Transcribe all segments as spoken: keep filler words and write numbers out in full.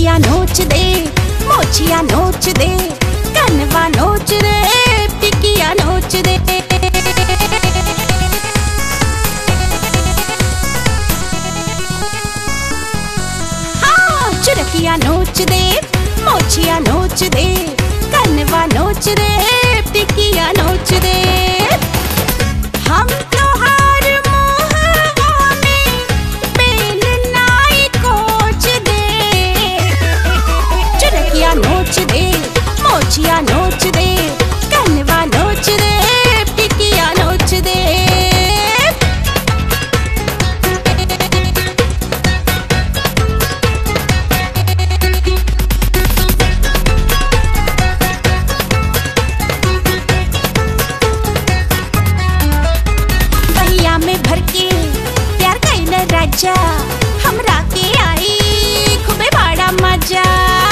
चुरकिया नोच दे, मोचिया नोच दे, कनवा नोच रे, टिकिया नोच दे। हाँ, चुरकिया नोच दे, मोचिया नोच दे, कनवा नोच रे, टिकिया नोच दे। हम त्योहार मुहवा में बेलनाई कोच दे। चुरकिया नोच दे, मोचिया नोच दे, कनवा नोच दे, टिकिया नोच दे। बहिया में भर के प्यार कइल राजा, हमरा के आई खूबे बड़ा मजा।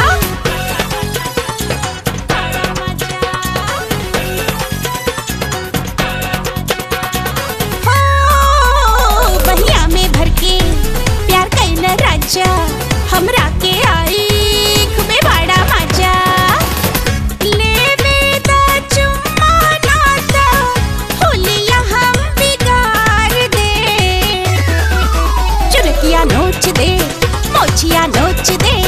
हो, बहिया में भर के प्यार कइल राजा, हमरा के आई खूबे बड़ा मजा। लेवे दा चुम्मा नाता, होलिया हम बिगाड़ दे। चुरकिया नोच दे, मोचिया नोच दे,